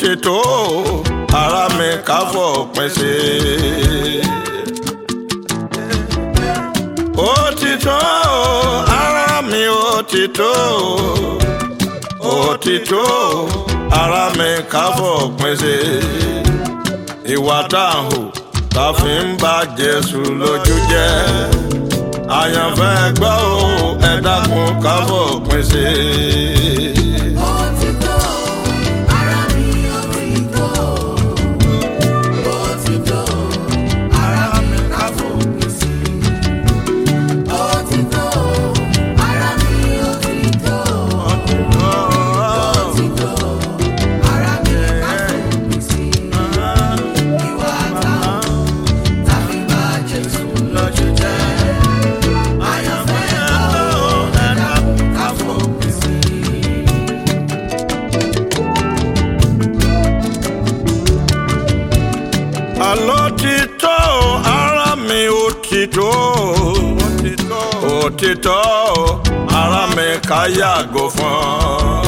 ti tó ara mi ká fòpin sí. Ó ti tó ara mi, ó ti tó, ó ti tó ara mi ká fòpin sí. Ìwà tá a hù tá fi ń bà Jésù lójú jẹ́, àyànfẹ́ gbọ́ o, ẹ dákun ká fòpin sí. Ó ti tó ara mi, ó ti tó, ó ti tó ara mi ká fòpin sí. Ó ti tó ara mi, ó ti tó, ó ti tó ara mi ká fòpin sí. Ìwà táwọn tàbí bá Jésù lójú jẹ́, àyànfẹ́ gbọ́ o, ẹ dákun ká fòpin sí. Àló ti tó ara mi, ó ti tó, ó ti tó ara mi ká yàgò fún.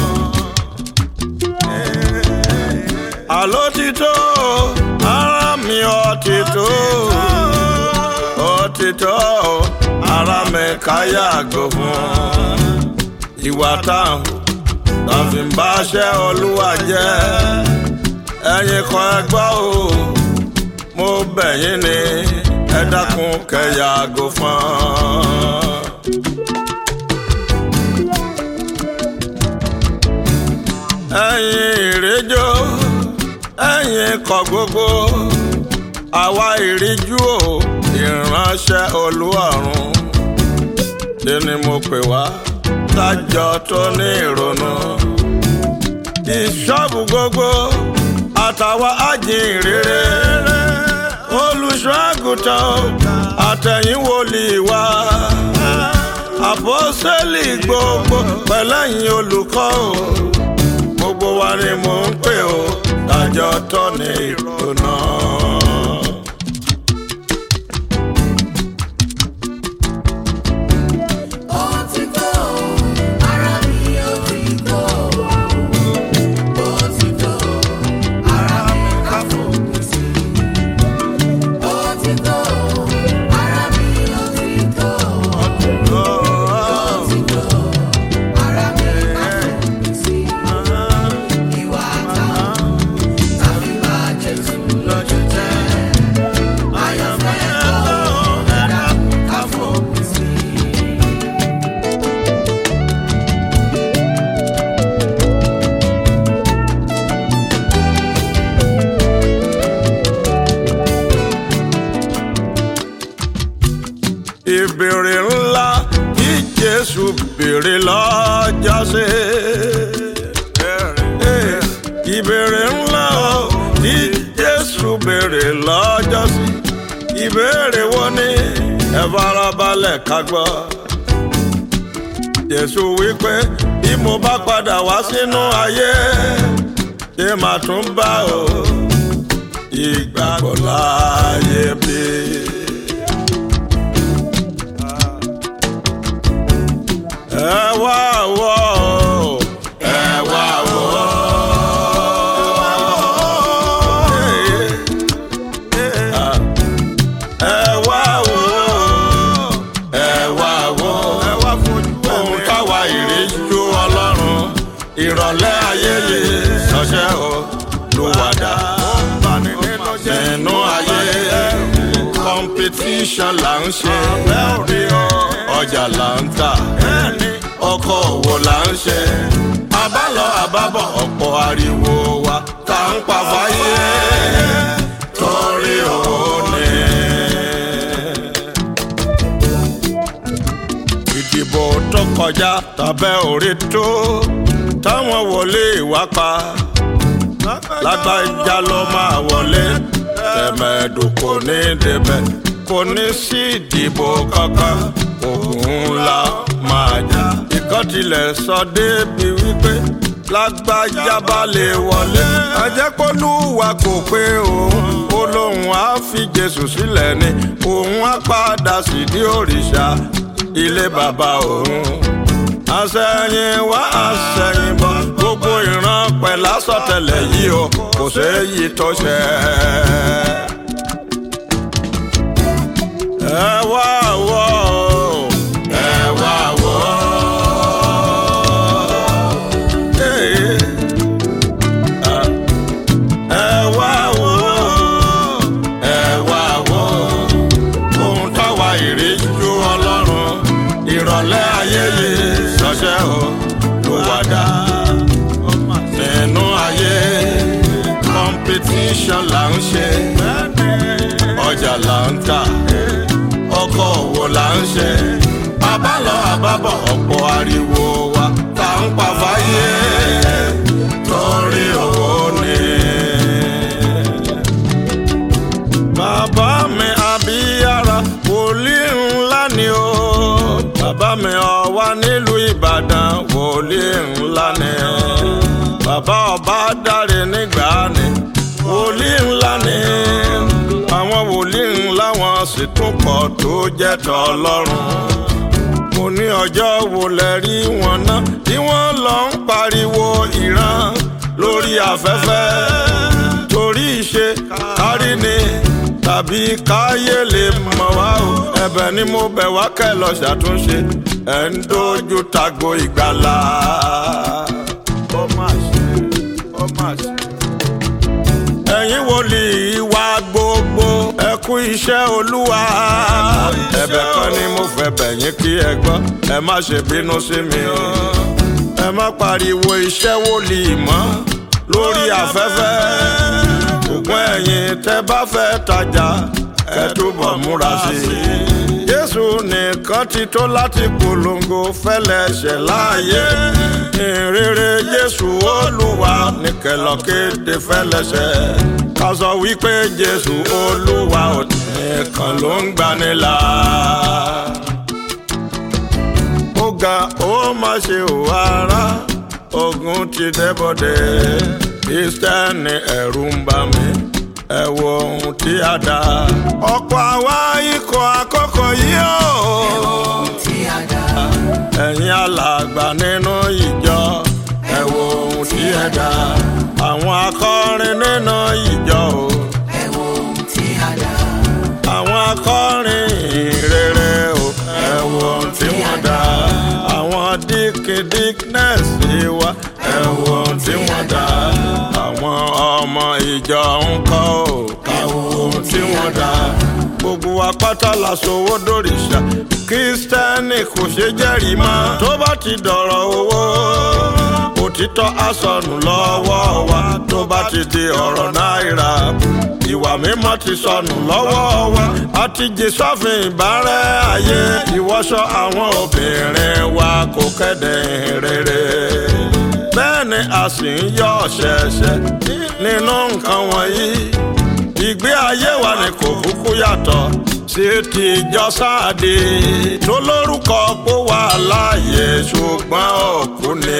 Àló ti tó ara mi, ó ti tó, ó ti tó ara mi ká yàgò fún. Ìwà táwọn tá fi ń báṣẹ́ Olúwa jẹ́, ẹ̀yin kan ẹ gbọ́ o, mo bẹ̀ yín ni ẹ dákun kẹ́ yàgò fún. Ẹ̀yin ìrẹ́jọ́, ẹ̀yin ikọ̀ gbogbo, àwa ìríjú o, ìránṣẹ́ Olúọ̀run. Ṣé ni mo pè wá tájọ tó ní ìrònú? Ìṣọ́ọ̀bù gbogbo àtàwa ajíhìnrere, olùṣọ́ àgùntàn àtẹ̀yìn wòlíì wa, àpọ́sítélì gbogbo pẹ̀lẹ́yìn olùkọ́ o, gbogbo wa ni mò ń pè o, tájọ tó ní ìrònú. Ó ti tó ara mi, ó ti tó, ó ti tó ara mi ká fòpin sí. Ó ti tó ara mi, ó ti tó, ó ti tó ara mi ká fòpin sí. Ìwà táwọn tàbí bá Jésù lójú jẹ́, àyànfẹ́ gbọ́ o, ẹ dákun ká fòpin sí. Ìbéèrè ńlá tí Jésù béèrè lọ́jọ́sí. Ìbéèrè ńlá tí Jésù béèrè lọ́jọ́sí. Ìbéèrè wo ni? Ẹ farabalẹ̀ ká gbọ́. Jésù wípé bí mo bá padà wá sínú ayé, ṣé màá tún bá o ìgbàgbọ́ láyé bí? Ẹ wá wò ó, ẹ wá wò ó. Ẹ wá wò ó, ẹ wá wò ó. Ohun táwa ìríjú Ọlọ́run ìrọ̀lẹ́ ayé yìí ṣọṣẹ́ o ló wà dá. Nínú ayé competition là ń ṣe, ọjà là ń tà, ọkọ̀ òwò là ń ṣe, àbálọ àbábọ̀ ọ̀pọ̀ ariwo wa tá ń pa fáyé torí òní. Ìdìbò tó kọjá tàbẹ́ orí tó táwọn wọlé wá pa, lágbájá ló máa wọlé, tẹ̀mẹ̀dù kò ní débẹ̀, kò ní sí ìdìbò kankan, òun ńlá máa jà. Ìkan tilẹ̀ sọ débi wípé lágbájá bá lè wọlé, ajẹ́pọ̀lúwa kò pé òun, ó lóun á fi Jésù sílẹ̀ ni, òun á padà sídìí òrìṣà ilé bàbá òun. àṣẹ̀yìn wá àṣẹ̀yìn bọ̀ gbogbo ìran pẹ̀lú àsọtẹ́lẹ̀ yìí o kò séyìí tó ṣẹ. ẹ wá wò ẹ wá wò ẹ wá wò ẹ wá wò ohun táwa ìríjú Ọlọ́run ìrọ̀lẹ́ ayé yìí ṣọṣẹ́ o ló wá dá nínú ayé competition là ń ṣe ọjà là ń tà ọkọ̀ òwò là ń ṣe àbálọ àbábọ̀ ọ̀pọ̀ ariwo wa tá ń pa fáyé torí owó ni. bàbá mi àbíyára wòlíì ńlá ni o bàbá mi ọ̀wá nílùú Ìbàdàn wòlíì ńlá ni bàbá ọba dáre nígbà ni wòlíì ńlá ni àwọn wòlíì ńlá wọn sì tún pọ̀ tó jẹ́ t'Ọlọ́run. mo ní ọjọ́ wo lẹ rí wọn náà tí wọ́n lọ ń pariwo ìran lórí afẹ́fẹ́ torí ìṣe kárí ni tàbí káyé lè mọ̀ wá o ẹ̀bẹ̀ ni mo bẹ̀ wá kẹ́ lọ ṣàtúnṣe ẹ̀ ń dojú tagbo ìgbàlà. ó mà ṣe ó mà ṣe. ẹ̀yin wòlíì wa gbogbo ẹ kú iṣẹ́ Olúwa ẹ̀bẹ̀ kan ni mo fẹ́ bẹ̀ yín kí ẹ gbọ́ ẹ má ṣe bínú sí mi o ẹ má pariwo iṣẹ́ wòlíì mọ́ lórí afẹ́fẹ́ ṣùgbọ́n ẹ̀yin tẹ́ bá fẹ́ tajà ẹ túbọ̀ múra sí i. Jésù nìkan ti tó láti polongo fẹ́lẹ́ṣẹ̀ láàyè ìrere Jésù Olúwa ní kẹlọ kéde fẹ́lẹ́ṣẹ̀ ká sọ wípé Jésù Olúwa nìkan ló ń gbanilà. ó ga ó má ṣe ò ara ogun ti débọ̀dé Kristẹni ẹ̀rù ń bà mí ẹ wo ohun tí a dá. ọ̀pọ̀ àwa ikọ̀ àkọ́kọ́ yìí ó. ẹ wo ohun tí a dá. ẹ̀yin alàgbà nínú ìjọ ẹ wo ohun tí ẹ dá. àwọn akọrin nínú ìjọ o. ẹ wo ohun tí a dá. àwọn akọrin ìrere o. ẹ wo ohun tí wọ́n dá. àwọn díkìdíknẹ́sì wa ẹ wo ohun tí wọ́n dá. àwọn ọmọ ìjọ ń kọ́ ò ẹ wo ohun tí wọ́n dá. gbogbo wa pátá la sowó dòrìṣà Kristẹni kò ṣe jẹ́rìí mọ́ tó bá ti dọ̀rọ̀ owó òtítọ́ asọnù lọ́wọ́ wa tó bá ti di ọ̀rọ̀ náírà ìwà mímọ́ ti sọnù lọ́wọ́ wa àti jésọ́fin ìbárẹ́ ayé ìwọṣọ àwọn obìnrin wa kò kéde rere bẹ́ẹ̀ ni a sì ń yọ ṣẹ̀ṣẹ̀ nínú nǹkan wọ̀nyí ìgbé ayé wa ni kò kúkú yàtọ̀ sí ti ìjọ Sáàdì tó lórúkọ pó wà láàyè ṣùgbọ́n òkú ni.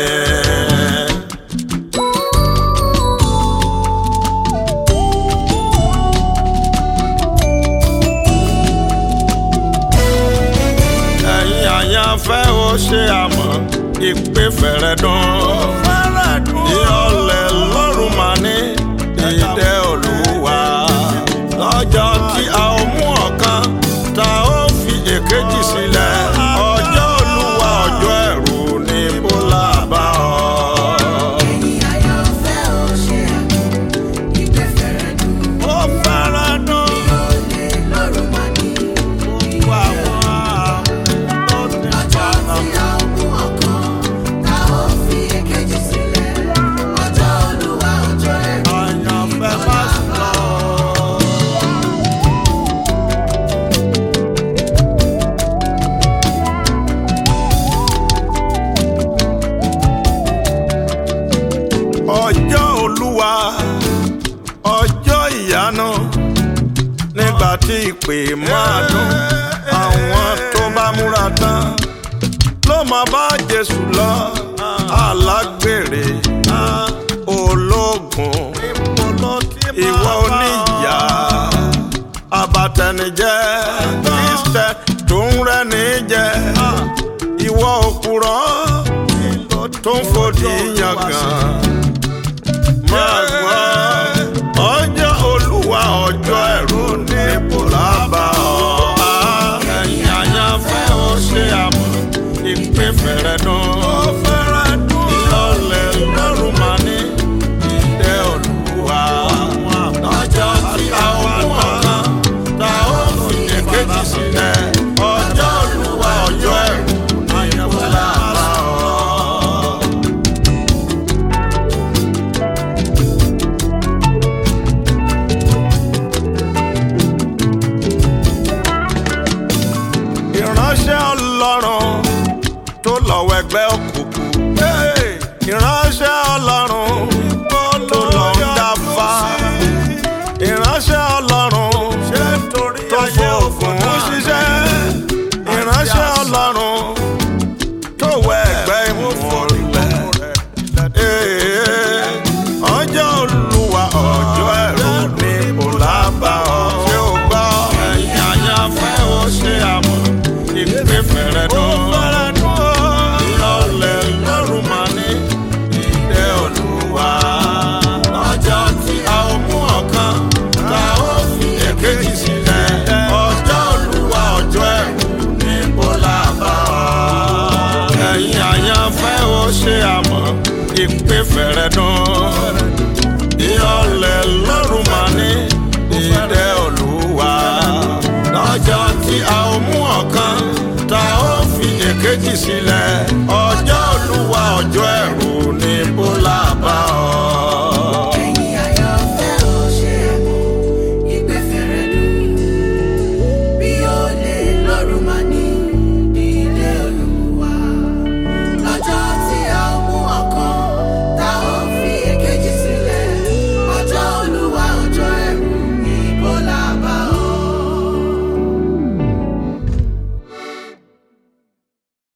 ẹ̀yin àyànfẹ́ ó ṣe àmọ́ ìpè fẹ̀rẹ̀ dùn ìyọlẹ̀ lọ́rùn máa ní ìdẹ Olúwa lọ́jọ́ tí a ó mú ọ̀kan tá ó fi èkejì sílẹ̀ ọjọ́ Olúwa ọjọ́ ẹ̀rù ní bólà bá ọ. ẹ̀yin àyànfẹ́ ó ṣe àmọ́ ìpè fẹ̀rẹ̀ dùn. ó fẹ́rẹ̀ dùn ìyọlẹ̀ lọ́rùn máa ní wà wọ́n ó ti ọjọ́ tí a ó mú ọ̀kan tá ó fi èkejì sílẹ̀ ọjọ́ Olúwa ọjọ́ ẹ̀rù àyànfẹ́ má sùn lọ. ọjọ́ Olúwa ọjọ́ ìyanu nígbà tí ìpè máa dún àwọn tó bá múra tán ló máa bá Jésù lọ alágbèrè ológun ìwọ oníyà abatẹnijẹ́ Kristẹ tó ń rẹ́ni jẹ ìwọ òpùrọ́ di yangàn. Máa gbọ́ ọjọ́ Olúwa ọjọ́ ẹ̀rù níbo lábà ọ́. Ẹ̀yin àyànfẹ́ ó ṣe àmọ́ ìpín fẹ̀rẹ̀ dùn. Ìyọ̀lẹ̀ lọ́rùn máa ní ìdẹ́ Olúwa. Ọjọ́ tí a ó mú ọ̀kan tá ó fi èkejì sílẹ̀. Ọjọ́ Olúwa ọjọ́ ẹ̀rù níbo lábà ọ́. Ìránṣẹ́ Ọlọ́run tó lọ́wọ́ ẹgbẹ́ òkùnkùn. Ìránṣẹ́ Ọlọ́run tó lọ ń dáfá. Ìránṣẹ́ Ọlọ́run tó fòògùn ṣiṣẹ́. Ìránṣẹ́ Ọlọ́run tó wẹ ẹgbẹ́ ìmúfọ̀lẹ̀. Ọjọ́ Olúwa ọjọ́ ẹ̀rù níbo lábà ọ́. Ṣé o gbọ́? Ẹ̀yin àyànfẹ́ ó ṣe àmọ́ ìpín fẹ̀rẹ̀ dùn. Ìyọ̀lẹ̀ lọ́rùn máa ní ìdẹ́ Olúwa. Ọjọ́ tí a ó mú ọ̀kan tá ó fi èkejì sílẹ̀. Ọjọ́ Olúwa ọjọ́ ẹ̀rù níbo lábà ọ́. Ẹ̀yin àyànfẹ́ ó ṣe àmọ́ ìpín fẹ̀rẹ̀ dùn. Ìyọ̀lẹ̀ lọ́rùn máa ní ìdẹ́ Olúwa. Ọjọ́ tí a ó mú ọ̀kan tá ó fi èkejì sílẹ̀. Ọjọ́ Olúwa ọjọ́ ẹ̀rù